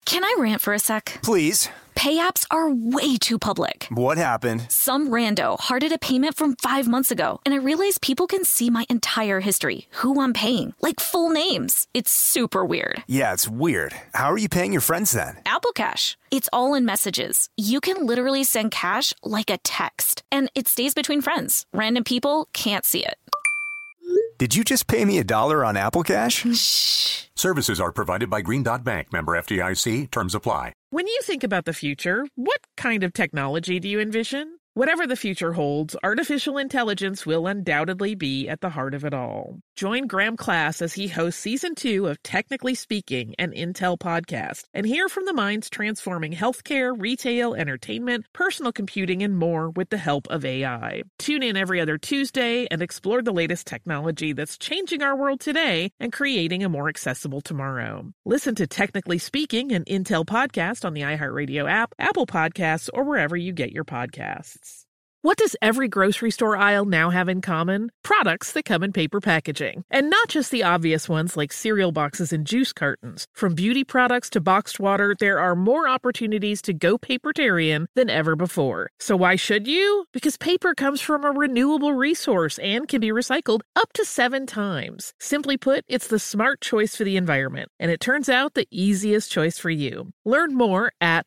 Can I rant for a sec? Please. Pay apps are way too public. What happened? Some rando hearted a payment from 5 months ago, and I realized people can see my entire history, who I'm paying, like full names. It's super weird. Yeah, it's weird. How are you paying your friends then? Apple Cash. It's all in messages. You can literally send cash like a text, and it stays between friends. Random people can't see it. Did you just pay me $1 on Apple Cash? Shh. Services are provided by Green Dot Bank, member FDIC. Terms apply. When you think about the future, what kind of technology do you envision? Whatever the future holds, artificial intelligence will undoubtedly be at the heart of it all. Join Graham Class as he hosts Season 2 of Technically Speaking, an Intel podcast, and hear from the minds transforming healthcare, retail, entertainment, personal computing, and more with the help of AI. Tune in every other Tuesday and explore the latest technology that's changing our world today and creating a more accessible tomorrow. Listen to Technically Speaking, an Intel podcast on the iHeartRadio app, Apple Podcasts, or wherever you get your podcasts. What does every grocery store aisle now have in common? Products that come in paper packaging. And not just the obvious ones like cereal boxes and juice cartons. From beauty products to boxed water, there are more opportunities to go papertarian than ever before. So why should you? Because paper comes from a renewable resource and can be recycled up to 7 times. Simply put, it's the smart choice for the environment. And it turns out the easiest choice for you. Learn more at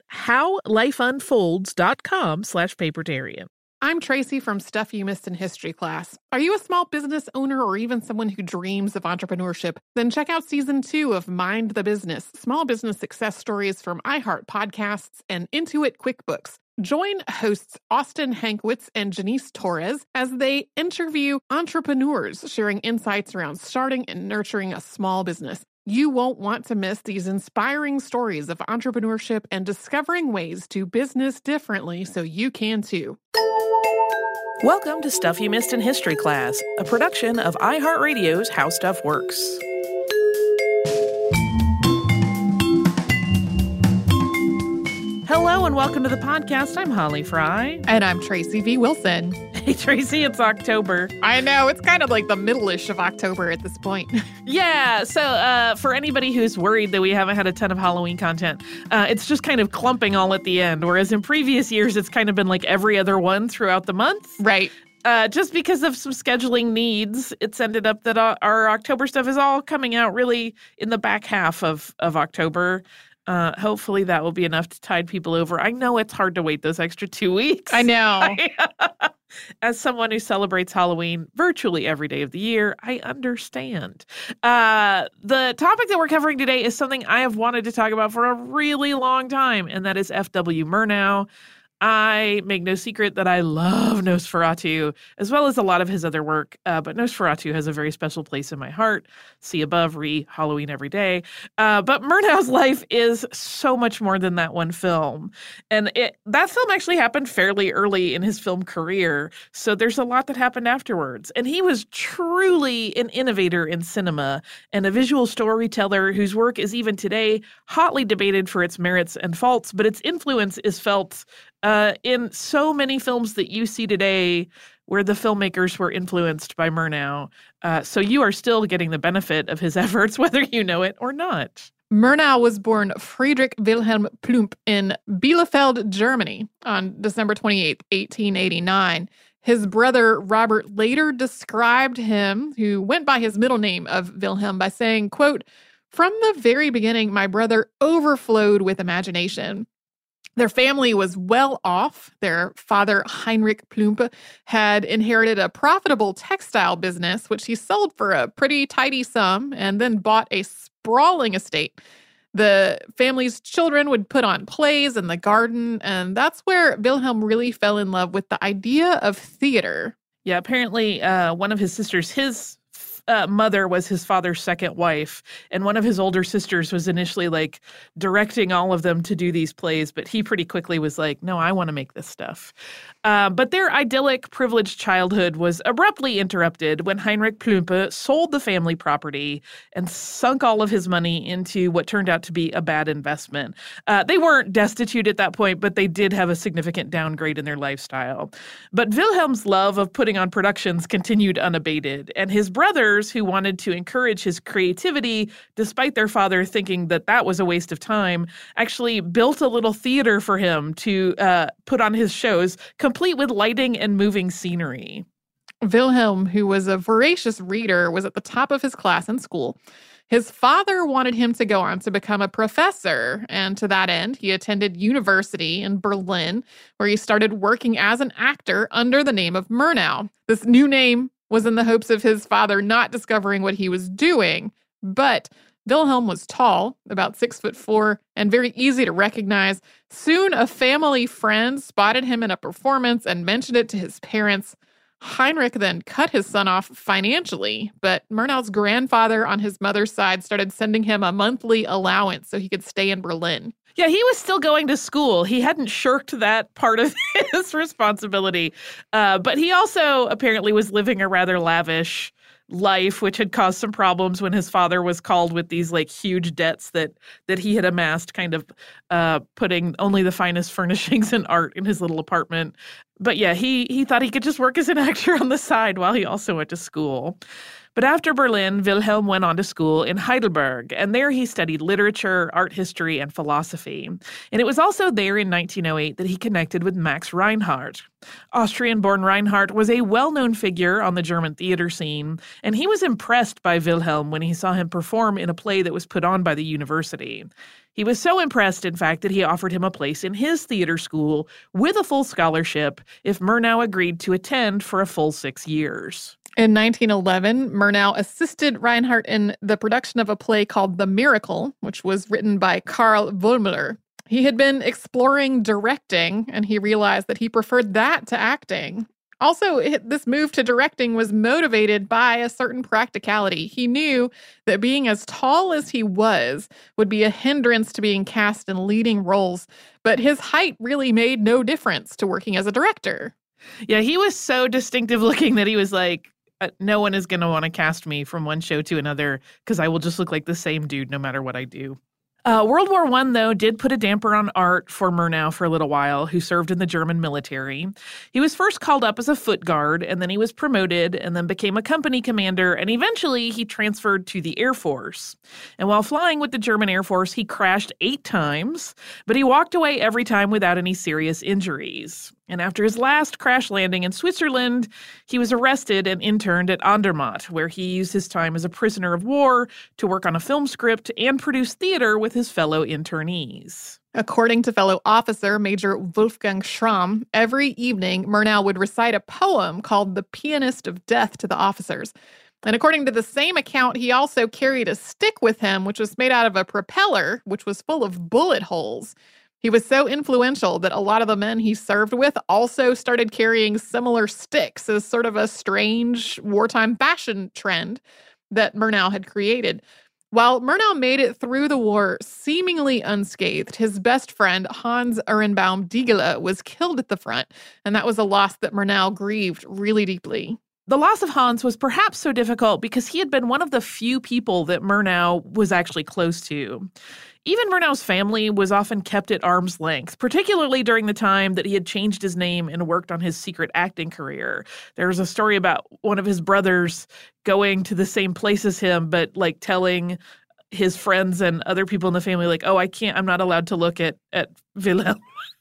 howlifeunfolds.com/papertarian. I'm Tracy from Stuff You Missed in History class. Are you a small business owner or even someone who dreams of entrepreneurship? Then check out Season 2 of Mind the Business, small business success stories from iHeart Podcasts and Intuit QuickBooks. Join hosts Austin Hankwitz and Janice Torres as they interview entrepreneurs sharing insights around starting and nurturing a small business. You won't want to miss these inspiring stories of entrepreneurship and discovering ways to business differently so you can too. Welcome to Stuff You Missed in History class, a production of iHeartRadio's How Stuff Works. Hello and welcome to the podcast. I'm Holly Fry. And I'm Tracy V. Wilson. Hey, Tracy, it's October. I know, it's kind of like the middle-ish of October at this point. Yeah, so for anybody who's worried that we haven't had a ton of Halloween content, it's just kind of clumping all at the end, whereas in previous years, it's kind of been like every other one throughout the month. Right. Just because of some scheduling needs, it's ended up that our October stuff is all coming out really in the back half of October. Hopefully that will be enough to tide people over. I know it's hard to wait those extra 2 weeks. I know. As someone who celebrates Halloween virtually every day of the year, I understand. The topic that we're covering today is something I have wanted to talk about for a really long time, and that is F.W. Murnau. I make no secret that I love Nosferatu, as well as a lot of his other work, but Nosferatu has a very special place in my heart. See above, Halloween every day. But Murnau's life is so much more than that one film. And that film actually happened fairly early in his film career, so there's a lot that happened afterwards. And he was truly an innovator in cinema and a visual storyteller whose work is even today hotly debated for its merits and faults, but its influence is felt in so many films that you see today where the filmmakers were influenced by Murnau. So you are still getting the benefit of his efforts, whether you know it or not. Murnau was born Friedrich Wilhelm Plump in Bielefeld, Germany on December 28, 1889. His brother Robert later described him, who went by his middle name of Wilhelm, by saying, quote, "From the very beginning, my brother overflowed with imagination." Their family was well off. Their father, Heinrich Plump, had inherited a profitable textile business, which he sold for a pretty tidy sum, and then bought a sprawling estate. The family's children would put on plays in the garden, and that's where Wilhelm really fell in love with the idea of theater. Yeah, apparently one of his sisters, his mother was his father's second wife, and one of his older sisters was initially like directing all of them to do these plays, but he pretty quickly was like, no, I want to make this stuff. But their idyllic, privileged childhood was abruptly interrupted when Heinrich Plumpe sold the family property and sunk all of his money into what turned out to be a bad investment. They weren't destitute at that point, but they did have a significant downgrade in their lifestyle. But Wilhelm's love of putting on productions continued unabated, and his brothers brothers who wanted to encourage his creativity, despite their father thinking that was a waste of time, actually built a little theater for him to put on his shows, complete with lighting and moving scenery. Wilhelm, who was a voracious reader, was at the top of his class in school. His father wanted him to go on to become a professor, and to that end, he attended university in Berlin, where he started working as an actor under the name of Murnau. This new name was in the hopes of his father not discovering what he was doing, but Wilhelm was tall, about 6'4", and very easy to recognize. Soon, a family friend spotted him in a performance and mentioned it to his parents. Heinrich then cut his son off financially, but Murnau's grandfather on his mother's side started sending him a monthly allowance so he could stay in Berlin. Yeah, he was still going to school. He hadn't shirked that part of his responsibility. But he also apparently was living a rather lavish life, which had caused some problems when his father was called with these huge debts that he had amassed, kind of putting only the finest furnishings and art in his little apartment. But yeah, he thought he could just work as an actor on the side while he also went to school. But after Berlin, Wilhelm went on to school in Heidelberg, and there he studied literature, art history, and philosophy. And it was also there in 1908 that he connected with Max Reinhardt. Austrian-born Reinhardt was a well-known figure on the German theater scene, and he was impressed by Wilhelm when he saw him perform in a play that was put on by the university. He was so impressed, in fact, that he offered him a place in his theater school with a full scholarship if Murnau agreed to attend for a full 6 years. In 1911, Murnau assisted Reinhardt in the production of a play called The Miracle, which was written by Karl Wollmüller. He had been exploring directing, and he realized that he preferred that to acting. Also, this move to directing was motivated by a certain practicality. He knew that being as tall as he was would be a hindrance to being cast in leading roles, but his height really made no difference to working as a director. Yeah, he was so distinctive looking that he was like, no one is going to want to cast me from one show to another because I will just look like the same dude no matter what I do. World War I, though, did put a damper on art for Murnau for a little while, who served in the German military. He was first called up as a foot guard, and then he was promoted and then became a company commander, and eventually he transferred to the Air Force. And while flying with the German Air Force, he crashed 8 times, but he walked away every time without any serious injuries. And after his last crash landing in Switzerland, he was arrested and interned at Andermatt, where he used his time as a prisoner of war to work on a film script and produce theater with his fellow internees. According to fellow officer Major Wolfgang Schramm, every evening Murnau would recite a poem called The Pianist of Death to the officers. And according to the same account, he also carried a stick with him, which was made out of a propeller, which was full of bullet holes. He was so influential that a lot of the men he served with also started carrying similar sticks as sort of a strange wartime fashion trend that Murnau had created. While Murnau made it through the war seemingly unscathed, his best friend, Hans Ehrenbaum Diegele, was killed at the front, and that was a loss that Murnau grieved really deeply. The loss of Hans was perhaps so difficult because he had been one of the few people that Murnau was actually close to. Even Murnau's family was often kept at arm's length, particularly during the time that he had changed his name and worked on his secret acting career. There was a story about one of his brothers going to the same place as him, but telling his friends and other people in the family, I'm not allowed to look at Wilhelm.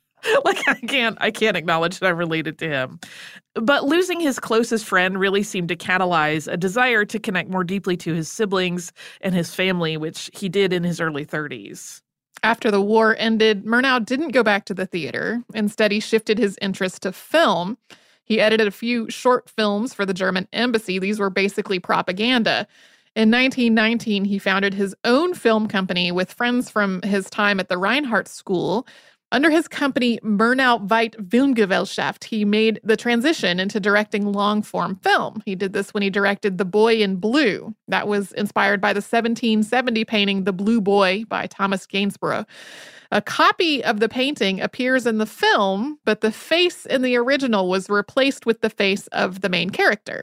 I can't acknowledge that I'm related to him. But losing his closest friend really seemed to catalyze a desire to connect more deeply to his siblings and his family, which he did in his early 30s. After the war ended, Murnau didn't go back to the theater. Instead, he shifted his interest to film. He edited a few short films for the German embassy. These were basically propaganda. In 1919, he founded his own film company with friends from his time at the Reinhardt School. Under his company, Murnau Weit Filmgesellschaft, he made the transition into directing long-form film. He did this when he directed The Boy in Blue. That was inspired by the 1770 painting The Blue Boy by Thomas Gainsborough. A copy of the painting appears in the film, but the face in the original was replaced with the face of the main character.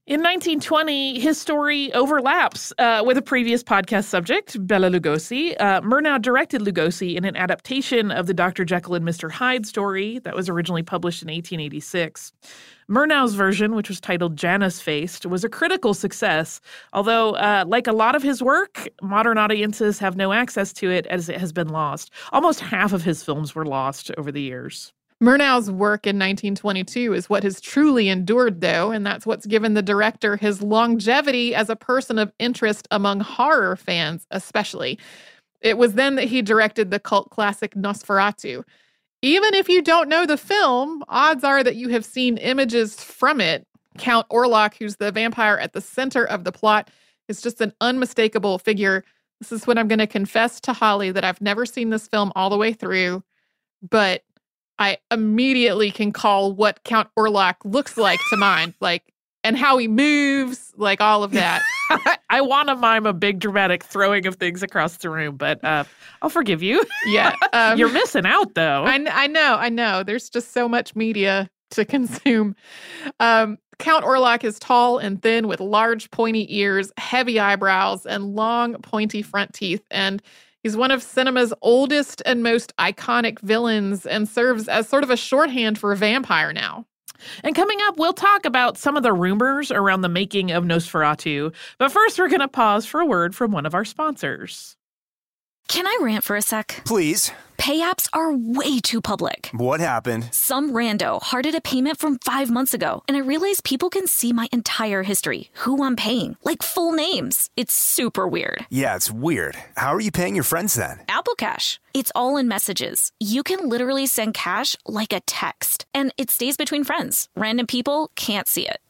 In 1920, his story overlaps with a previous podcast subject, Bela Lugosi. Murnau directed Lugosi in an adaptation of the Dr. Jekyll and Mr. Hyde story that was originally published in 1886. Murnau's version, which was titled Janus Faced, was a critical success, although, like a lot of his work, modern audiences have no access to it as it has been lost. Almost half of his films were lost over the years. Murnau's work in 1922 is what has truly endured, though, and that's what's given the director his longevity as a person of interest among horror fans, especially. It was then that he directed the cult classic Nosferatu. Even if you don't know the film, odds are that you have seen images from it. Count Orlok, who's the vampire at the center of the plot, is just an unmistakable figure. This is when I'm going to confess to Holly that I've never seen this film all the way through, but I immediately can call what Count Orlok looks like to mind, and how he moves, all of that. I want to mime a big dramatic throwing of things across the room, but I'll forgive you. Yeah. You're missing out, though. I know. There's just so much media to consume. Count Orlok is tall and thin with large pointy ears, heavy eyebrows, and long pointy front teeth. And he's one of cinema's oldest and most iconic villains and serves as sort of a shorthand for a vampire now. And coming up, we'll talk about some of the rumors around the making of Nosferatu. But first, we're going to pause for a word from one of our sponsors. Can I rant for a sec? Please. Pay apps are way too public. What happened? Some rando hearted a payment from 5 months ago, and I realized people can see my entire history, who I'm paying, like full names. It's super weird. Yeah, it's weird. How are you paying your friends then? Apple Cash. It's all in messages. You can literally send cash like a text, and it stays between friends. Random people can't see it.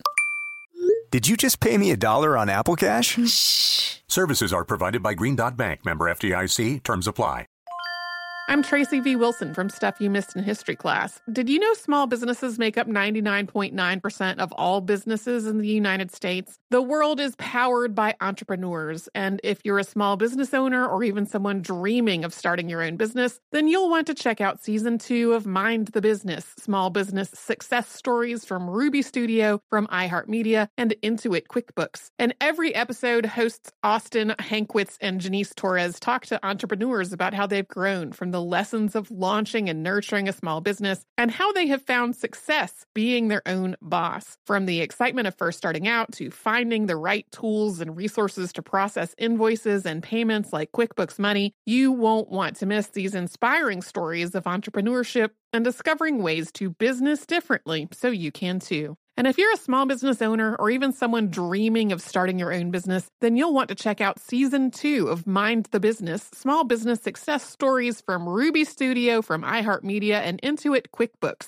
Did you just pay me $1 on Apple Cash? Shh. Services are provided by Green Dot Bank, member FDIC. Terms apply. I'm Tracy V. Wilson from Stuff You Missed in History class. Did you know small businesses make up 99.9% of all businesses in the United States? The world is powered by entrepreneurs, and if you're a small business owner or even someone dreaming of starting your own business, then you'll want to check out Season 2 of Mind the Business, Small Business Success Stories from Ruby Studio, from iHeartMedia, and Intuit QuickBooks. And every episode, hosts Austin Hankwitz and Janice Torres talk to entrepreneurs about how they've grown from the lessons of launching and nurturing a small business and how they have found success being their own boss. From the excitement of first starting out to finding the right tools and resources to process invoices and payments like QuickBooks Money, you won't want to miss these inspiring stories of entrepreneurship and discovering ways to business differently so you can too. And if you're a small business owner or even someone dreaming of starting your own business, then you'll want to check out Season 2 of Mind the Business, Small Business Success Stories from Ruby Studio, from iHeartMedia, and Intuit QuickBooks.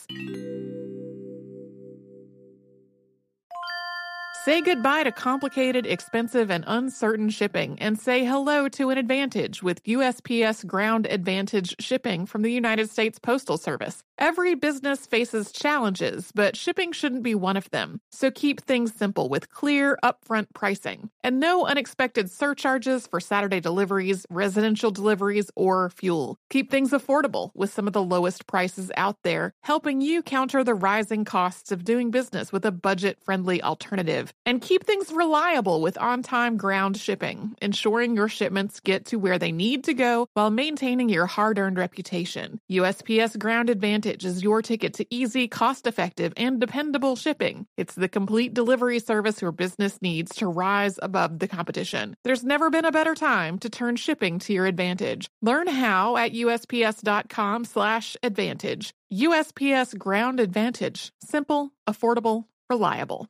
Say goodbye to complicated, expensive, and uncertain shipping, and say hello to an advantage with USPS Ground Advantage shipping from the United States Postal Service. Every business faces challenges, but shipping shouldn't be one of them. So keep things simple with clear, upfront pricing, and no unexpected surcharges for Saturday deliveries, residential deliveries, or fuel. Keep things affordable with some of the lowest prices out there, helping you counter the rising costs of doing business with a budget-friendly alternative. And keep things reliable with on-time ground shipping, ensuring your shipments get to where they need to go while maintaining your hard-earned reputation. USPS Ground Advantage is your ticket to easy, cost-effective, and dependable shipping. It's the complete delivery service your business needs to rise above the competition. There's never been a better time to turn shipping to your advantage. Learn how at USPS.com/advantage. USPS Ground Advantage. Simple, affordable, reliable.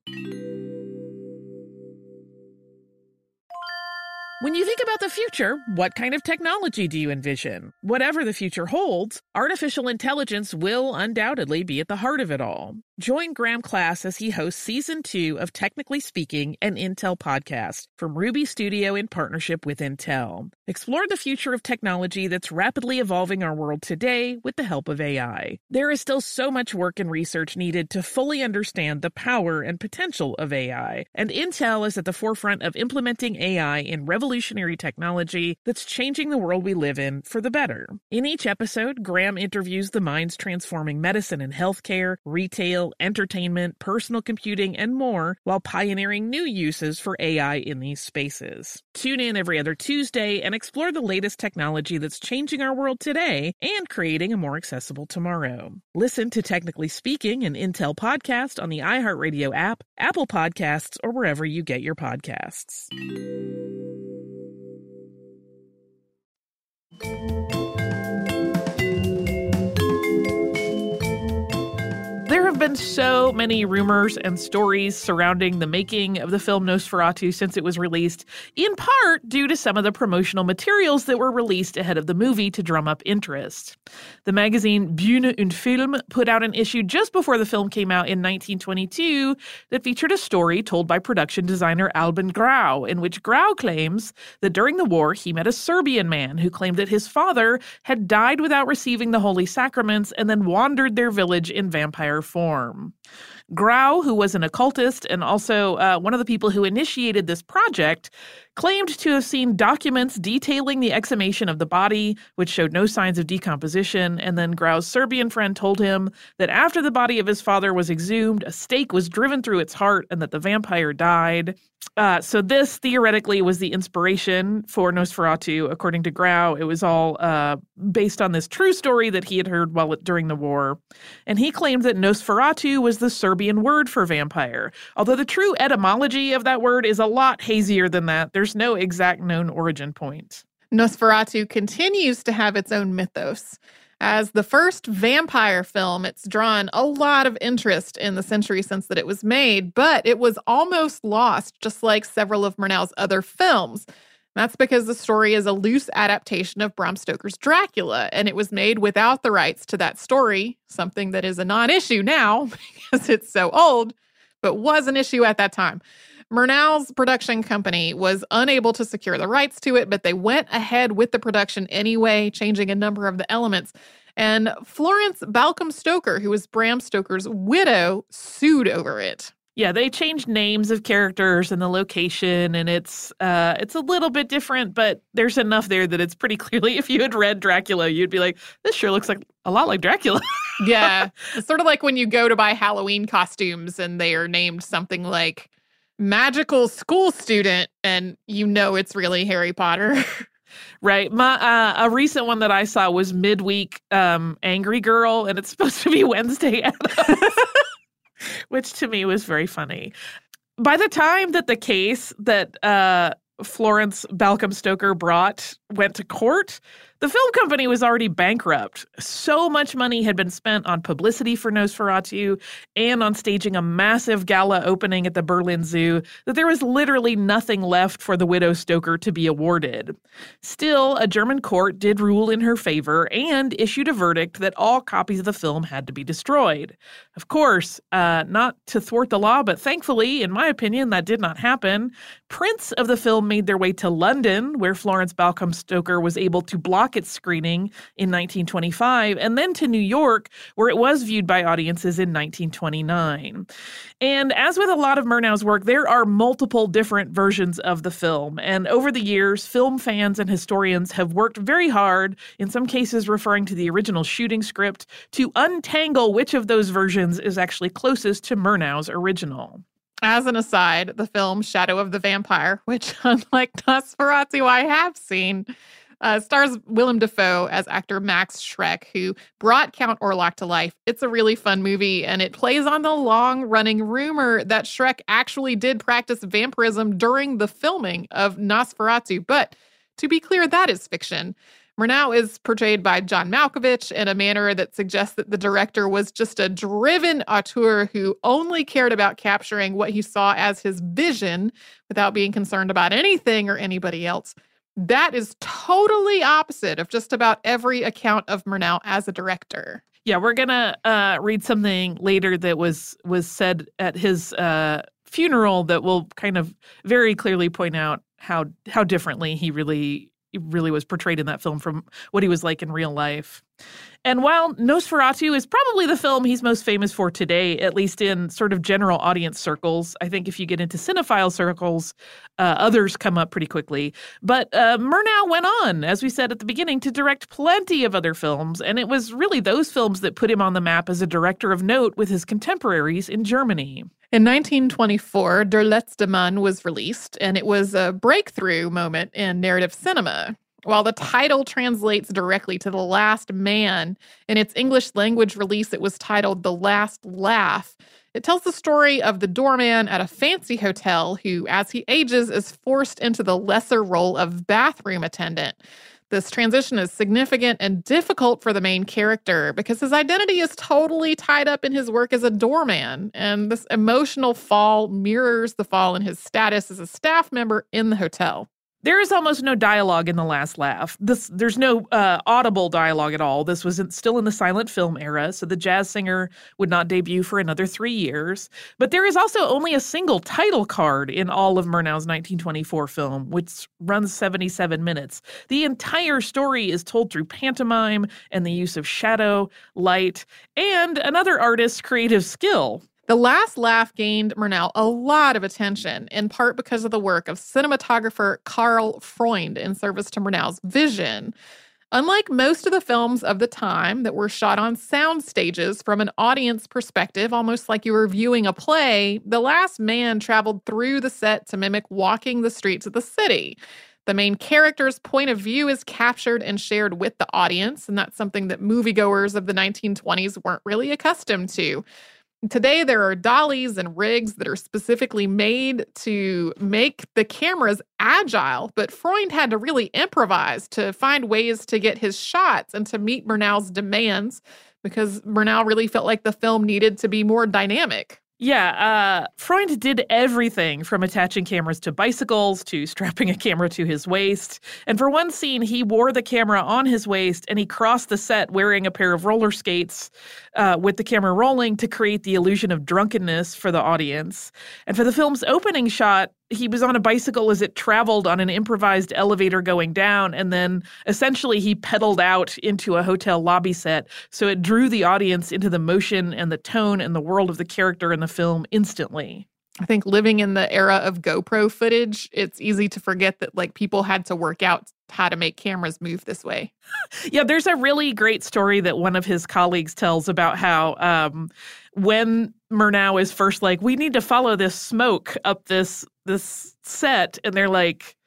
When you think about the future, what kind of technology do you envision? Whatever the future holds, artificial intelligence will undoubtedly be at the heart of it all. Join Graham Class as he hosts Season 2 of Technically Speaking, an Intel podcast from Ruby Studio in partnership with Intel. Explore the future of technology that's rapidly evolving our world today with the help of AI. There is still so much work and research needed to fully understand the power and potential of AI, and Intel is at the forefront of implementing AI in revolutionary technology that's changing the world we live in for the better. In each episode, Graham interviews the minds transforming medicine and healthcare, retail, lifestyle, entertainment, personal computing, and more, while pioneering new uses for AI in these spaces. Tune in every other Tuesday and explore the latest technology that's changing our world today and creating a more accessible tomorrow. Listen to Technically Speaking, an Intel podcast on the iHeartRadio app, Apple Podcasts, or wherever you get your podcasts. There have been so many rumors and stories surrounding the making of the film Nosferatu since it was released, in part due to some of the promotional materials that were released ahead of the movie to drum up interest. The magazine Bühne und Film put out an issue just before the film came out in 1922 that featured a story told by production designer Albin Grau, in which Grau claims that during the war he met a Serbian man who claimed that his father had died without receiving the holy sacraments and then wandered their village in vampire form. Grau, who was an occultist and also one of the people who initiated this project, claimed to have seen documents detailing the exhumation of the body, which showed no signs of decomposition, and then Grau's Serbian friend told him that after the body of his father was exhumed, a stake was driven through its heart and that the vampire died. So this theoretically was the inspiration for Nosferatu. According to Grau, it was all based on this true story that he had heard during the war. And he claimed that Nosferatu was the Serbian word for vampire. Although the true etymology of that word is a lot hazier than that. There's no exact known origin point. Nosferatu continues to have its own mythos. As the first vampire film, it's drawn a lot of interest in the century since that it was made, but it was almost lost, just like several of Murnau's other films. That's because the story is a loose adaptation of Bram Stoker's Dracula, and it was made without the rights to that story, something that is a non-issue now because it's so old, but was an issue at that time. Murnau's production company was unable to secure the rights to it, but they went ahead with the production anyway, changing a number of the elements. And Florence Balcom Stoker, who was Bram Stoker's widow, sued over it. Yeah, they changed names of characters and the location, and it's a little bit different, but there's enough there that it's pretty clearly, if you had read Dracula, you'd be like, this sure looks like a lot like Dracula. Yeah, it's sort of like when you go to buy Halloween costumes and they are named something like Magical School Student, and you know it's really Harry Potter. Right. A recent one that I saw was Midweek Angry Girl, and it's supposed to be Wednesday Addams. Which to me was very funny. By the time that the case that Florence Balcom Stoker brought went to court, the film company was already bankrupt. So much money had been spent on publicity for Nosferatu and on staging a massive gala opening at the Berlin Zoo that there was literally nothing left for the widow Stoker to be awarded. Still, a German court did rule in her favor and issued a verdict that all copies of the film had to be destroyed. Of course, not to thwart the law, but thankfully, in my opinion, that did not happen. Prints of the film made their way to London, where Florence Balcom Stoker was able to block its screening in 1925, and then to New York, where it was viewed by audiences in 1929. And as with a lot of Murnau's work, there are multiple different versions of the film. And over the years, film fans and historians have worked very hard, in some cases referring to the original shooting script, to untangle which of those versions is actually closest to Murnau's original. As an aside, the film Shadow of the Vampire, which unlike Nosferatu I have seen, stars Willem Dafoe as actor Max Schreck, who brought Count Orlok to life. It's a really fun movie, and it plays on the long-running rumor that Schreck actually did practice vampirism during the filming of Nosferatu. But to be clear, that is fiction. Murnau is portrayed by John Malkovich in a manner that suggests that the director was just a driven auteur who only cared about capturing what he saw as his vision without being concerned about anything or anybody else. That is totally opposite of just about every account of Murnau as a director. Yeah, we're going to read something later that was said at his funeral that will kind of very clearly point out how differently he really was portrayed in that film from what he was like in real life. And while Nosferatu is probably the film he's most famous for today, at least in sort of general audience circles, I think if you get into cinephile circles, others come up pretty quickly. But Murnau went on, as we said at the beginning, to direct plenty of other films, and it was really those films that put him on the map as a director of note with his contemporaries in Germany. In 1924, Der letzte Mann was released, and it was a breakthrough moment in narrative cinema. While the title translates directly to The Last Man, in its English language release, it was titled The Last Laugh. It tells the story of the doorman at a fancy hotel who, as he ages, is forced into the lesser role of bathroom attendant. This transition is significant and difficult for the main character because his identity is totally tied up in his work as a doorman, and this emotional fall mirrors the fall in his status as a staff member in the hotel. There is almost no dialogue in The Last Laugh. There's no audible dialogue at all. This was still in the silent film era, so the jazz singer would not debut for another 3 years. But there is also only a single title card in all of Murnau's 1924 film, which runs 77 minutes. The entire story is told through pantomime and the use of shadow, light, and another artist's creative skill. The Last Laugh gained Murnau a lot of attention, in part because of the work of cinematographer Karl Freund in service to Murnau's vision. Unlike most of the films of the time that were shot on sound stages from an audience perspective, almost like you were viewing a play, The Last Man traveled through the set to mimic walking the streets of the city. The main character's point of view is captured and shared with the audience, and that's something that moviegoers of the 1920s weren't really accustomed to. Today, there are dollies and rigs that are specifically made to make the cameras agile, but Freund had to really improvise to find ways to get his shots and to meet Murnau's demands because Murnau really felt like the film needed to be more dynamic. Yeah, Freund did everything from attaching cameras to bicycles to strapping a camera to his waist. And for one scene, he wore the camera on his waist and he crossed the set wearing a pair of roller skates with the camera rolling to create the illusion of drunkenness for the audience. And for the film's opening shot, he was on a bicycle as it traveled on an improvised elevator going down, and then essentially he pedaled out into a hotel lobby set, so it drew the audience into the motion and the tone and the world of the character in the film instantly. I think living in the era of GoPro footage, it's easy to forget that people had to work out how to make cameras move this way. Yeah, there's a really great story that one of his colleagues tells about how when Murnau is first like, we need to follow this smoke up this set, and they're like,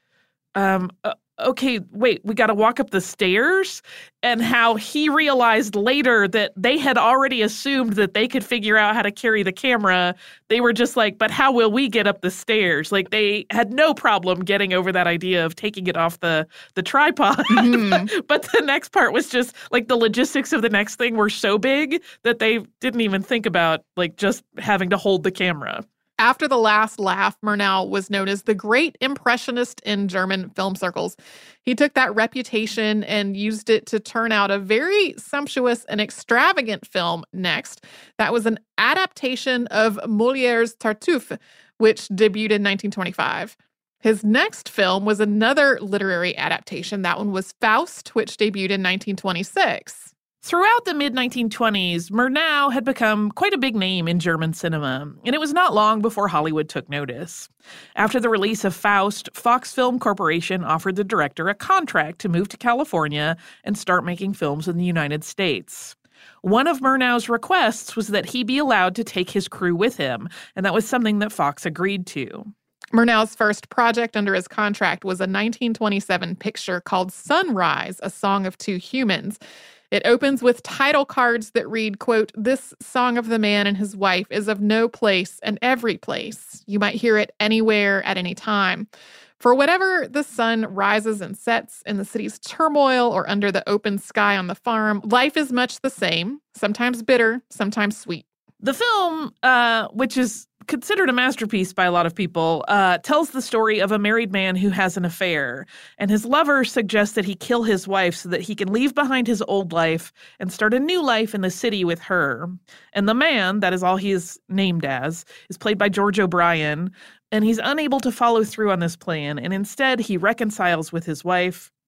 okay, wait, we got to walk up the stairs, and how he realized later that they had already assumed that they could figure out how to carry the camera. They were just like, but how will we get up the stairs? Like, they had no problem getting over that idea of taking it off the tripod. Mm-hmm. But the next part was just like the logistics of the next thing were so big that they didn't even think about just having to hold the camera. After The Last Laugh, Murnau was known as the Great Impressionist in German film circles. He took that reputation and used it to turn out a very sumptuous and extravagant film next. That was an adaptation of Molière's Tartuffe, which debuted in 1925. His next film was another literary adaptation. That one was Faust, which debuted in 1926. Throughout the mid-1920s, Murnau had become quite a big name in German cinema, and it was not long before Hollywood took notice. After the release of Faust, Fox Film Corporation offered the director a contract to move to California and start making films in the United States. One of Murnau's requests was that he be allowed to take his crew with him, and that was something that Fox agreed to. Murnau's first project under his contract was a 1927 picture called Sunrise, A Song of Two Humans. It opens with title cards that read, quote, "This song of the man and his wife is of no place and every place. You might hear it anywhere at any time. For whatever the sun rises and sets in the city's turmoil or under the open sky on the farm, life is much the same, sometimes bitter, sometimes sweet." The film, which is considered a masterpiece by a lot of people, tells the story of a married man who has an affair, and his lover suggests that he kill his wife so that he can leave behind his old life and start a new life in the city with her. And the man, that is all he is named as, is played by George O'Brien, and he's unable to follow through on this plan, and instead he reconciles with his wife,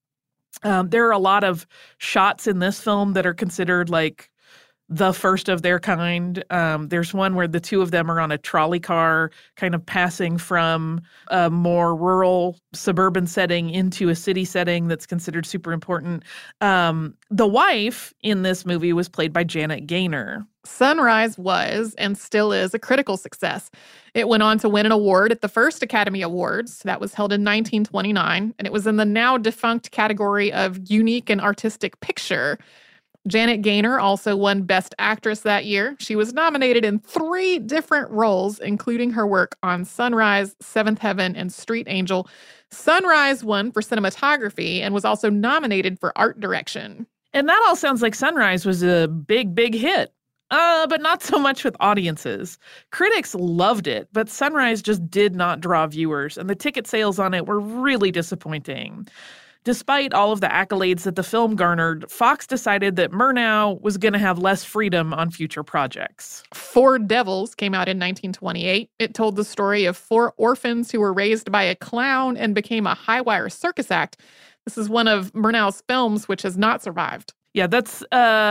There are a lot of shots in this film that are considered like the first of their kind. There's one where the two of them are on a trolley car, kind of passing from a more rural suburban setting into a city setting that's considered super important. The wife in this movie was played by Janet Gaynor. Sunrise was, and still is, a critical success. It went on to win an award at the first Academy Awards. That was held in 1929, and it was in the now defunct category of Unique and Artistic Picture. Janet Gaynor also won Best Actress that year. She was nominated in 3 different roles, including her work on Sunrise, Seventh Heaven, and Street Angel. Sunrise won for cinematography and was also nominated for art direction. And that all sounds like Sunrise was a big, big hit. But not so much with audiences. Critics loved it, but Sunrise just did not draw viewers, and the ticket sales on it were really disappointing. Despite all of the accolades that the film garnered, Fox decided that Murnau was going to have less freedom on future projects. Four Devils came out in 1928. It told the story of 4 orphans who were raised by a clown and became a high-wire circus act. This is one of Murnau's films which has not survived. Yeah, that's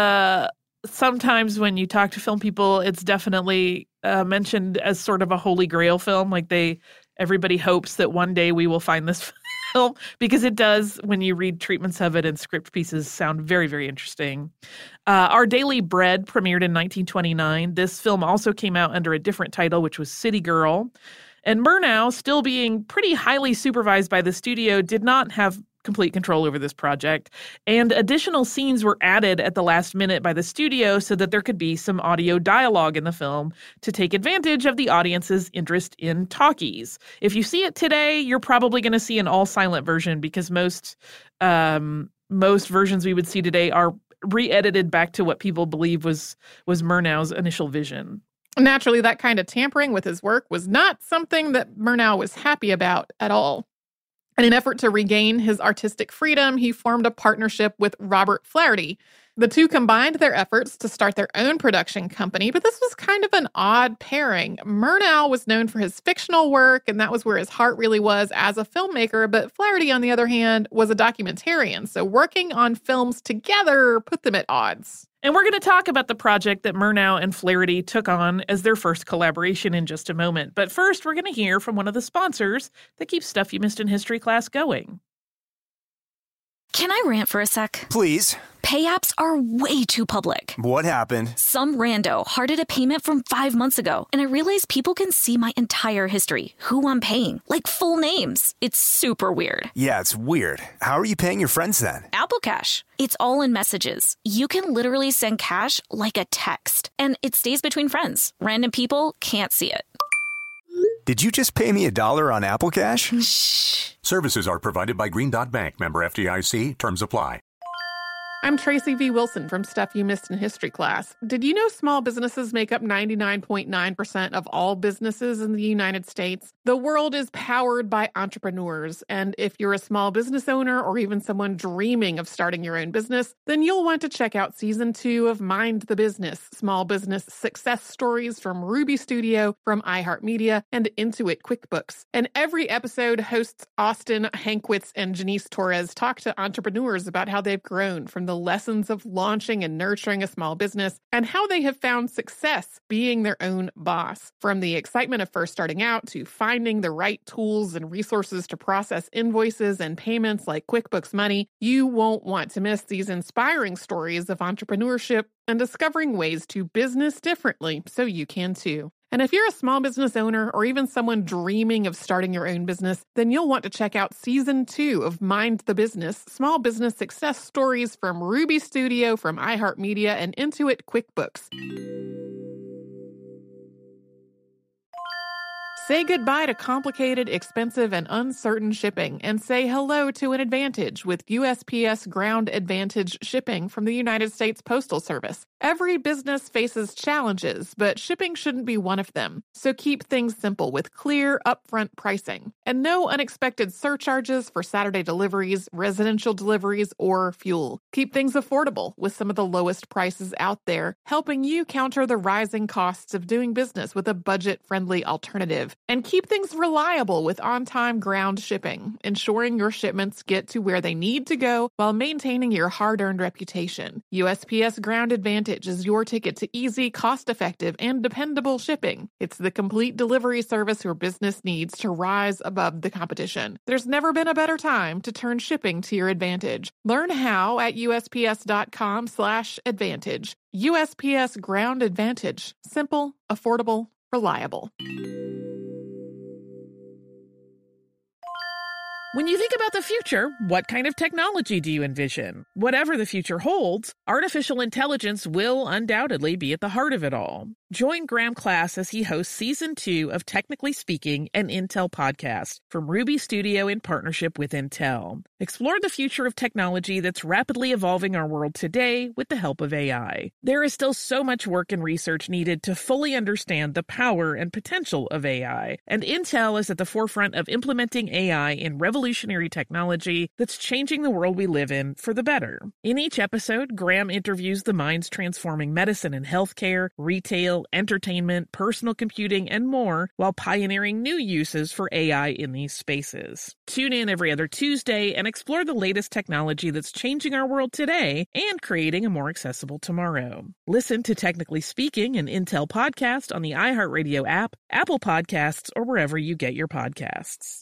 sometimes when you talk to film people, it's definitely mentioned as sort of a holy grail film. Like everybody hopes that one day we will find this film, because it does, when you read treatments of it and script pieces, sound very, very interesting. Our Daily Bread premiered in 1929. This film also came out under a different title, which was City Girl. And Murnau, still being pretty highly supervised by the studio, did not have complete control over this project, and additional scenes were added at the last minute by the studio so that there could be some audio dialogue in the film to take advantage of the audience's interest in talkies. If you see it today, you're probably going to see an all-silent version, because most versions we would see today are re-edited back to what people believe was Murnau's initial vision. Naturally, that kind of tampering with his work was not something that Murnau was happy about at all. In an effort to regain his artistic freedom, he formed a partnership with Robert Flaherty. The two combined their efforts to start their own production company, but this was kind of an odd pairing. Murnau was known for his fictional work, and that was where his heart really was as a filmmaker, but Flaherty, on the other hand, was a documentarian, so working on films together put them at odds. And we're going to talk about the project that Murnau and Flaherty took on as their first collaboration in just a moment. But first, we're going to hear from one of the sponsors that keeps Stuff You Missed in History Class going. Can I rant for a sec? Please. Pay apps are way too public. What happened? Some rando hearted a payment from 5 months ago, and I realized people can see my entire history, who I'm paying, like full names. It's super weird. Yeah, it's weird. How are you paying your friends then? Apple Cash. It's all in messages. You can literally send cash like a text, and it stays between friends. Random people can't see it. Did you just pay me $1 on Apple Cash? Shh. Services are provided by Green Dot Bank, member FDIC. Terms apply. I'm Tracy V. Wilson from Stuff You Missed in History Class. Did you know small businesses make up 99.9% of all businesses in the United States? The world is powered by entrepreneurs, and if you're a small business owner or even someone dreaming of starting your own business, then you'll want to check out Season 2 of Mind the Business, Small Business Success Stories from Ruby Studio, from iHeartMedia, and Intuit QuickBooks. And every episode, hosts Austin Hankwitz and Janice Torres talk to entrepreneurs about how they've grown from the lessons of launching and nurturing a small business and how they have found success being their own boss. From the excitement of first starting out to finding the right tools and resources to process invoices and payments like QuickBooks Money, you won't want to miss these inspiring stories of entrepreneurship and discovering ways to business differently so you can too. And if you're a small business owner or even someone dreaming of starting your own business, then you'll want to check out Season 2 of Mind the Business, Small Business Success Stories from Ruby Studio, from iHeartMedia, and Intuit QuickBooks. Say goodbye to complicated, expensive, and uncertain shipping, and say hello to an advantage with USPS Ground Advantage shipping from the United States Postal Service. Every business faces challenges, but shipping shouldn't be one of them. So keep things simple with clear, upfront pricing, and no unexpected surcharges for Saturday deliveries, residential deliveries, or fuel. Keep things affordable with some of the lowest prices out there, helping you counter the rising costs of doing business with a budget-friendly alternative. And keep things reliable with on-time ground shipping, ensuring your shipments get to where they need to go while maintaining your hard-earned reputation. USPS Ground Advantage is your ticket to easy, cost-effective, and dependable shipping. It's the complete delivery service your business needs to rise above the competition. There's never been a better time to turn shipping to your advantage. Learn how at USPS.com/advantage. USPS Ground Advantage. Simple, affordable, reliable. When you think about the future, what kind of technology do you envision? Whatever the future holds, artificial intelligence will undoubtedly be at the heart of it all. Join Graham Class as he hosts Season 2 of Technically Speaking, an Intel podcast from Ruby Studio in partnership with Intel. Explore the future of technology that's rapidly evolving our world today with the help of AI. There is still so much work and research needed to fully understand the power and potential of AI, and Intel is at the forefront of implementing AI in revolutionary technology that's changing the world we live in for the better. In each episode, Graham interviews the minds transforming medicine and healthcare, retail, entertainment, personal computing, and more, while pioneering new uses for AI in these spaces. Tune in every other Tuesday and explore the latest technology that's changing our world today and creating a more accessible tomorrow. Listen to Technically Speaking, an Intel podcast on the iHeartRadio app, Apple Podcasts, or wherever you get your podcasts.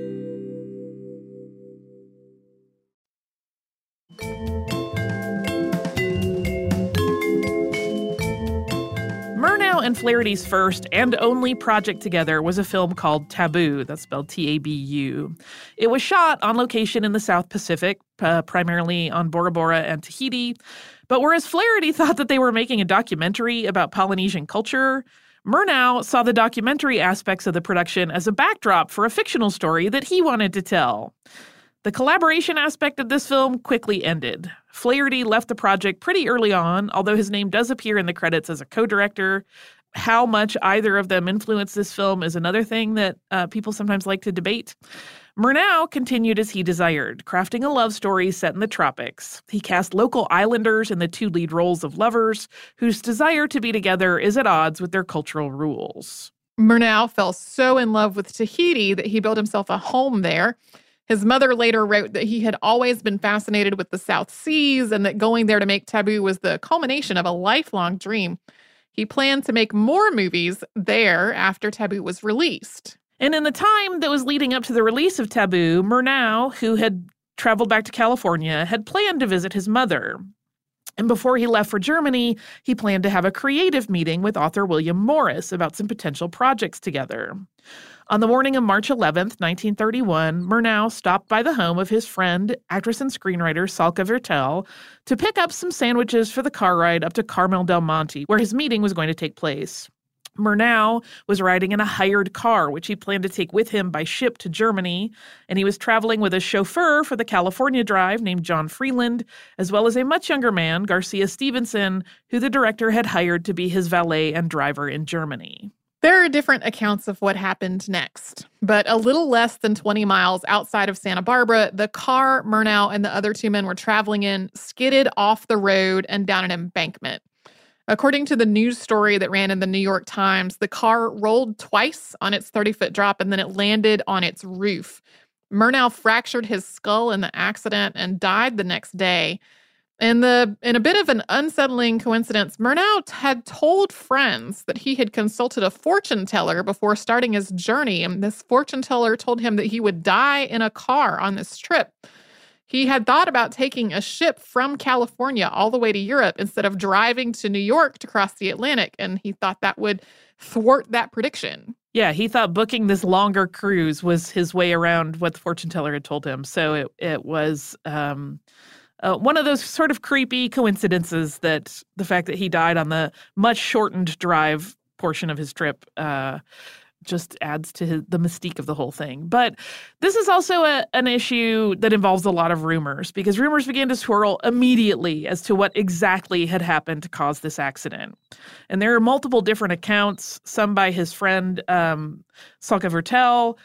Murnau and Flaherty's first and only project together was a film called Taboo, that's spelled Tabu. It was shot on location in the South Pacific, primarily on Bora Bora and Tahiti. But whereas Flaherty thought that they were making a documentary about Polynesian culture, Murnau saw the documentary aspects of the production as a backdrop for a fictional story that he wanted to tell. The collaboration aspect of this film quickly ended. Flaherty left the project pretty early on, although his name does appear in the credits as a co-director. How much either of them influenced this film is another thing that people sometimes like to debate. Murnau continued as he desired, crafting a love story set in the tropics. He cast local islanders in the two lead roles of lovers whose desire to be together is at odds with their cultural rules. Murnau fell so in love with Tahiti that he built himself a home there. His mother later wrote that he had always been fascinated with the South Seas and that going there to make Taboo was the culmination of a lifelong dream. He planned to make more movies there after Taboo was released. And in the time that was leading up to the release of Taboo, Murnau, who had traveled back to California, had planned to visit his mother. And before he left for Germany, he planned to have a creative meeting with author William Morris about some potential projects together. On the morning of March 11th, 1931, Murnau stopped by the home of his friend, actress and screenwriter Salka Viertel, to pick up some sandwiches for the car ride up to Carmel del Monte, where his meeting was going to take place. Murnau was riding in a hired car, which he planned to take with him by ship to Germany, and he was traveling with a chauffeur for the California drive named John Freeland, as well as a much younger man, Garcia Stevenson, who the director had hired to be his valet and driver in Germany. There are different accounts of what happened next, but a little less than 20 miles outside of Santa Barbara, the car Murnau and the other two men were traveling in skidded off the road and down an embankment. According to the news story that ran in the New York Times, the car rolled twice on its 30-foot drop and then it landed on its roof. Murnau fractured his skull in the accident and died the next day. In a bit of an unsettling coincidence, Murnau had told friends that he had consulted a fortune teller before starting his journey, and this fortune teller told him that he would die in a car on this trip. He had thought about taking a ship from California all the way to Europe instead of driving to New York to cross the Atlantic, and he thought that would thwart that prediction. Yeah, he thought booking this longer cruise was his way around what the fortune teller had told him. So it was one of those sort of creepy coincidences that the fact that he died on the much shortened drive portion of his trip just adds to the mystique of the whole thing. But this is also an issue that involves a lot of rumors, because rumors began to swirl immediately as to what exactly had happened to cause this accident. And there are multiple different accounts, some by his friend Salka Viertel,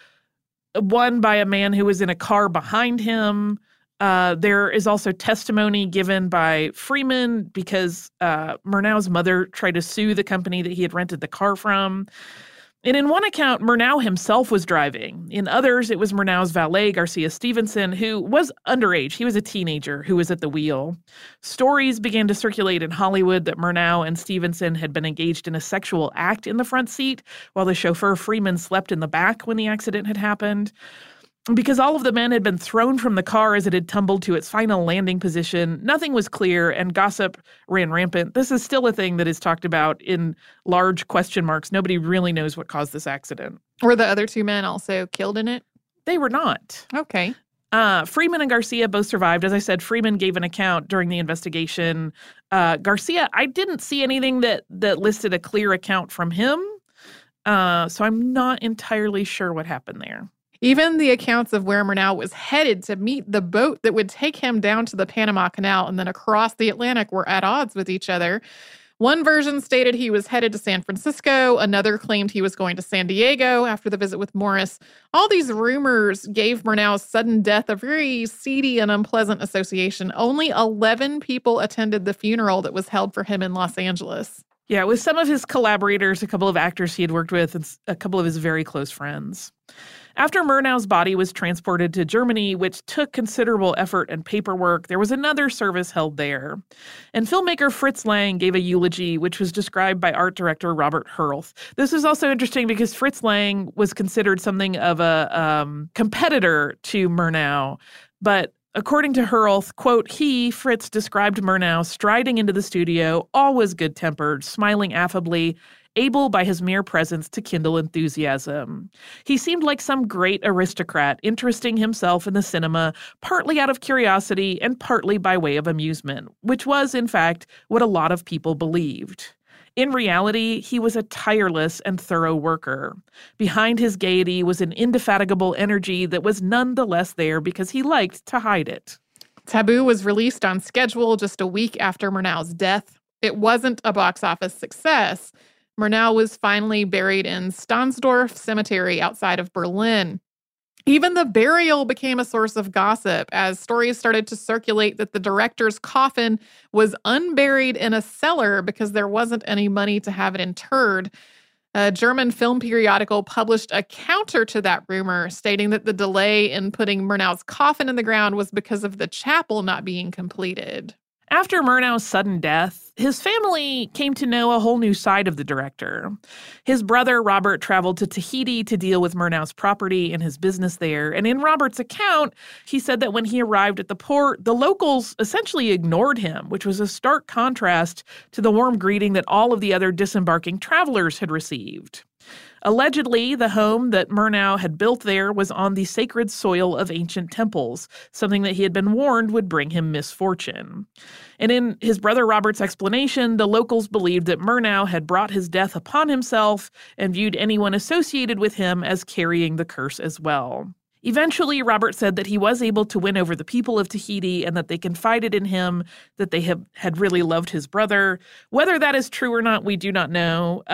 one by a man who was in a car behind him. There is also testimony given by Freeman because Murnau's mother tried to sue the company that he had rented the car from. And in one account, Murnau himself was driving. In others, it was Murnau's valet, Garcia Stevenson, who was underage. He was a teenager who was at the wheel. Stories began to circulate in Hollywood that Murnau and Stevenson had been engaged in a sexual act in the front seat, while the chauffeur Freeman slept in the back when the accident had happened. Because all of the men had been thrown from the car as it had tumbled to its final landing position, nothing was clear and gossip ran rampant. This is still a thing that is talked about in large question marks. Nobody really knows what caused this accident. Were the other two men also killed in it? They were not. Okay. Freeman and Garcia both survived. As I said, Freeman gave an account during the investigation. Garcia, I didn't see anything that listed a clear account from him. So I'm not entirely sure what happened there. Even the accounts of where Murnau was headed to meet the boat that would take him down to the Panama Canal and then across the Atlantic were at odds with each other. One version stated he was headed to San Francisco. Another claimed he was going to San Diego after the visit with Morris. All these rumors gave Murnau's sudden death a very seedy and unpleasant association. Only 11 people attended the funeral that was held for him in Los Angeles. Yeah, with some of his collaborators, a couple of actors he had worked with, and a couple of his very close friends. After Murnau's body was transported to Germany, which took considerable effort and paperwork, there was another service held there. And filmmaker Fritz Lang gave a eulogy, which was described by art director Robert Hurlth. This is also interesting because Fritz Lang was considered something of a competitor to Murnau. But according to Hurlth, quote, Fritz, described Murnau striding into the studio, always good-tempered, smiling affably, able by his mere presence to kindle enthusiasm. He seemed like some great aristocrat, interesting himself in the cinema, partly out of curiosity and partly by way of amusement, which was, in fact, what a lot of people believed. In reality, he was a tireless and thorough worker. Behind his gaiety was an indefatigable energy that was nonetheless there because he liked to hide it. Taboo was released on schedule just a week after Murnau's death. It wasn't a box office success. Murnau was finally buried in Stahnsdorf Cemetery outside of Berlin. Even the burial became a source of gossip as stories started to circulate that the director's coffin was unburied in a cellar because there wasn't any money to have it interred. A German film periodical published a counter to that rumor, stating that the delay in putting Murnau's coffin in the ground was because of the chapel not being completed. After Murnau's sudden death, his family came to know a whole new side of the director. His brother, Robert, traveled to Tahiti to deal with Murnau's property and his business there. And in Robert's account, he said that when he arrived at the port, the locals essentially ignored him, which was a stark contrast to the warm greeting that all of the other disembarking travelers had received. Allegedly, the home that Murnau had built there was on the sacred soil of ancient temples, something that he had been warned would bring him misfortune. And in his brother Robert's explanation, the locals believed that Murnau had brought his death upon himself and viewed anyone associated with him as carrying the curse as well. Eventually, Robert said that he was able to win over the people of Tahiti and that they confided in him that they had really loved his brother. Whether that is true or not, we do not know.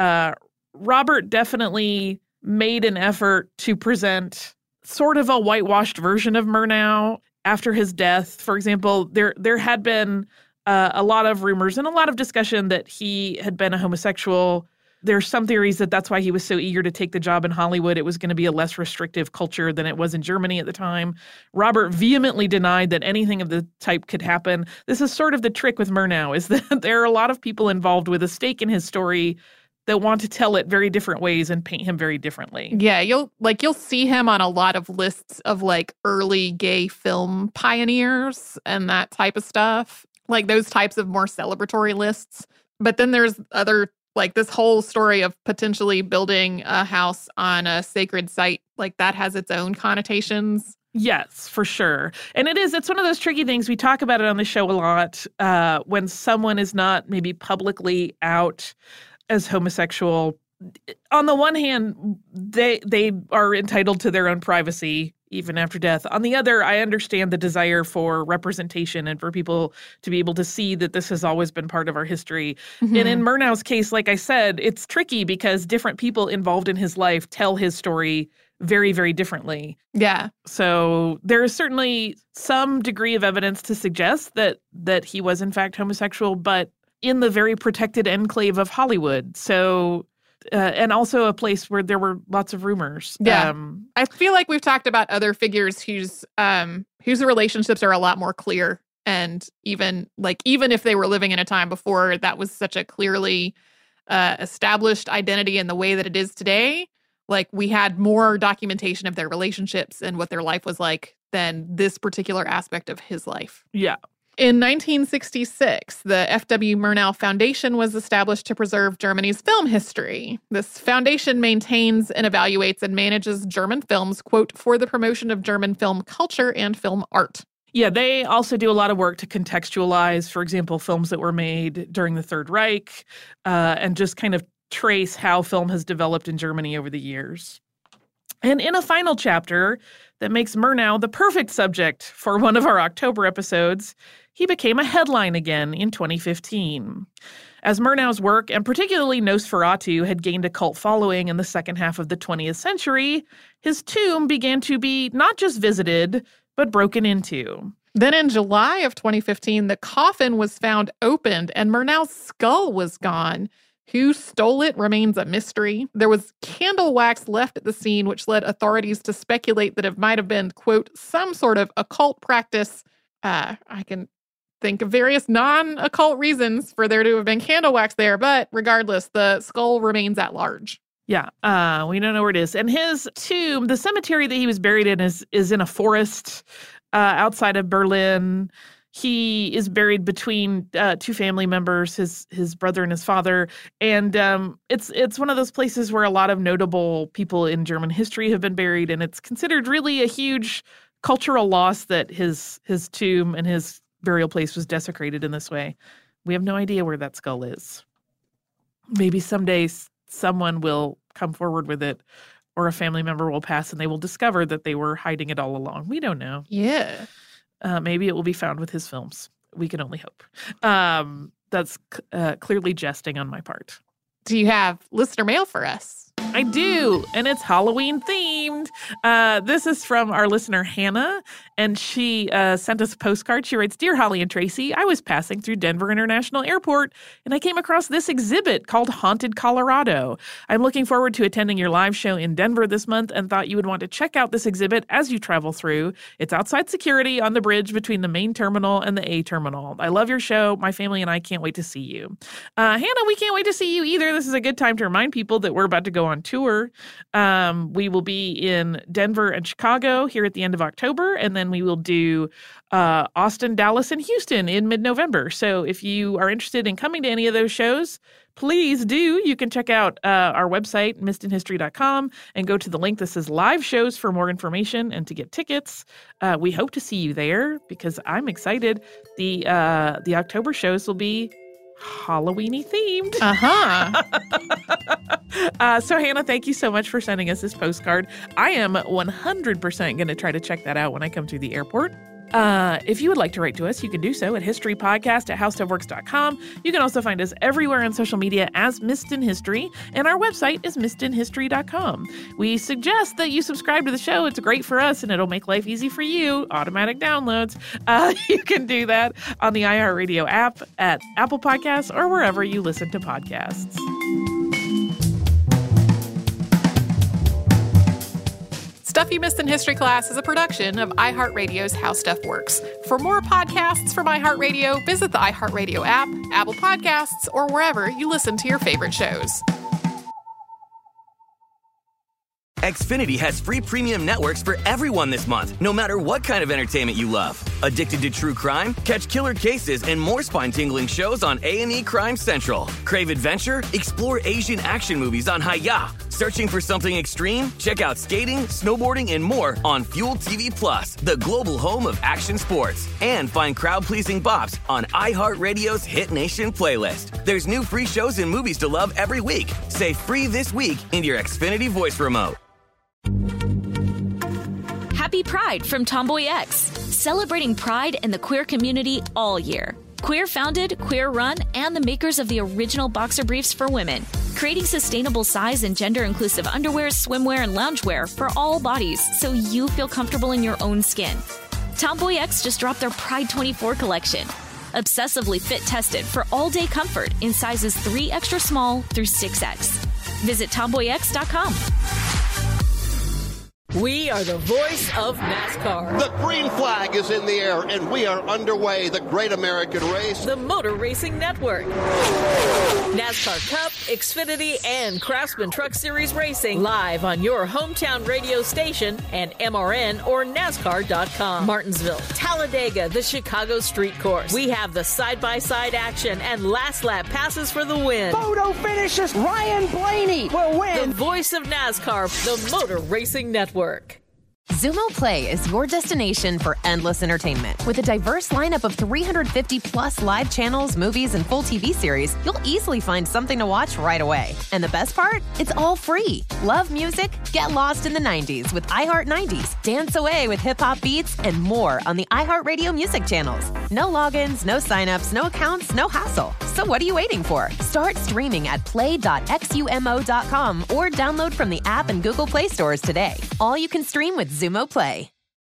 Robert definitely made an effort to present sort of a whitewashed version of Murnau after his death. For example, there had been a lot of rumors and a lot of discussion that he had been a homosexual. There's some theories that that's why he was so eager to take the job in Hollywood. It was going to be a less restrictive culture than it was in Germany at the time. Robert vehemently denied that anything of the type could happen. This is sort of the trick with Murnau, is that there are a lot of people involved with a stake in his story that want to tell it very different ways and paint him very differently. Yeah, you'll see him on a lot of lists of like early gay film pioneers and that type of stuff. Like those types of more celebratory lists. But then there's other, like this whole story of potentially building a house on a sacred site, like that has its own connotations. Yes, for sure. And it's one of those tricky things. We talk about it on the show a lot when someone is not maybe publicly out as homosexual. On the one hand, they are entitled to their own privacy even after death. On the other, I understand the desire for representation and for people to be able to see that this has always been part of our history. Mm-hmm. And in Murnau's case, like I said, it's tricky because different people involved in his life tell his story very, very differently. Yeah. So there is certainly some degree of evidence to suggest that he was in fact homosexual, but in the very protected enclave of Hollywood. So and also a place where there were lots of rumors. Yeah. I feel like we've talked about other figures whose relationships are a lot more clear. And even if they were living in a time before that was such a clearly established identity in the way that it is today, like we had more documentation of their relationships and what their life was like than this particular aspect of his life. Yeah. In 1966, the F.W. Murnau Foundation was established to preserve Germany's film history. This foundation maintains and evaluates and manages German films, quote, for the promotion of German film culture and film art. Yeah, they also do a lot of work to contextualize, for example, films that were made during the Third Reich, and just kind of trace how film has developed in Germany over the years. And in a final chapter that makes Murnau the perfect subject for one of our October episodes, he became a headline again in 2015. As Murnau's work, and particularly Nosferatu, had gained a cult following in the second half of the 20th century, his tomb began to be not just visited, but broken into. Then in July of 2015, the coffin was found opened and Murnau's skull was gone. Who stole it remains a mystery. There was candle wax left at the scene, which led authorities to speculate that it might have been, quote, some sort of occult practice. I can think of various non-occult reasons for there to have been candle wax there, but regardless, the skull remains at large. Yeah, we don't know where it is. And his tomb, the cemetery that he was buried in, is in a forest outside of Berlin. He is buried between two family members, his brother and his father. And it's one of those places where a lot of notable people in German history have been buried. And it's considered really a huge cultural loss that his tomb and his burial place was desecrated in this way. We have no idea where that skull is. Maybe someday someone will come forward with it, or a family member will pass and they will discover that they were hiding it all along. We don't know. Yeah. Maybe it will be found with his films. We can only hope. That's clearly jesting on my part. Do you have listener mail for us? I do, and it's Halloween themed. This is from our listener, Hannah, and she sent us a postcard. She writes, Dear Holly and Tracy, I was passing through Denver International Airport, and I came across this exhibit called Haunted Colorado. I'm looking forward to attending your live show in Denver this month and thought you would want to check out this exhibit as you travel through. It's outside security on the bridge between the main terminal and the A terminal. I love your show. My family and I can't wait to see you. Hannah, we can't wait to see you either. This is a good time to remind people that we're about to go on tour. We will be in Denver and Chicago here at the end of October, and then we will do Austin, Dallas, and Houston in mid-November. So if you are interested in coming to any of those shows, please do. You can check out our website, missedinhistory.com, and go to the link that says live shows for more information and to get tickets. We hope to see you there because I'm excited. The October shows will be Halloween-y themed. So Hannah, thank you so much for sending us this postcard. I am 100% going to try to check that out when I come through the airport. If you would like to write to us, you can do so at historypodcast@howstuffworks.com. You can also find us everywhere on social media as Missed in History, and our website is missedinhistory.com. We suggest that you subscribe to the show. It's great for us, and it'll make life easy for you. Automatic downloads. You can do that on the iHeartRadio app, at Apple Podcasts, or wherever you listen to podcasts. Stuff You Missed in History Class is a production of iHeartRadio's How Stuff Works. For more podcasts from iHeartRadio, visit the iHeartRadio app, Apple Podcasts, or wherever you listen to your favorite shows. Xfinity has free premium networks for everyone this month, no matter what kind of entertainment you love. Addicted to true crime? Catch killer cases and more spine-tingling shows on A&E Crime Central. Crave adventure? Explore Asian action movies on Hi-Ya. Searching for something extreme? Check out skating, snowboarding, and more on Fuel TV Plus, the global home of action sports. And find crowd-pleasing bops on iHeartRadio's Hit Nation playlist. There's new free shows and movies to love every week. Say free this week in your Xfinity voice remote. Happy Pride from Tomboy X, celebrating pride and the queer community all year. Queer founded, queer run, and the makers of the original boxer briefs for women, creating sustainable size and gender inclusive underwear, swimwear, and loungewear for all bodies so you feel comfortable in your own skin. Tomboy X just dropped their Pride 24 collection. Obsessively fit tested for all day comfort in sizes 3 extra small through 6X. Visit tomboyx.com. We are the voice of NASCAR. The green flag is in the air, and we are underway. The Great American Race. The Motor Racing Network. NASCAR Cup, Xfinity, and Craftsman Truck Series Racing live on your hometown radio station and MRN or NASCAR.com. Martinsville, Talladega, the Chicago Street Course. We have the side-by-side action and last lap passes for the win. Photo finishes. Ryan Blaney will win. The voice of NASCAR, the Motor Racing Network. Xumo Play is your destination for endless entertainment. With a diverse lineup of 350 plus live channels, movies, and full TV series, you'll easily find something to watch right away. And the best part? It's all free. Love music? Get lost in the 90s with iHeart 90s, dance away with hip-hop beats, and more on the iHeartRadio music channels. No logins, no signups, no accounts, no hassle. So what are you waiting for? Start streaming at play.xumo.com or download from the app and Google Play stores today. All you can stream with Xumo Play.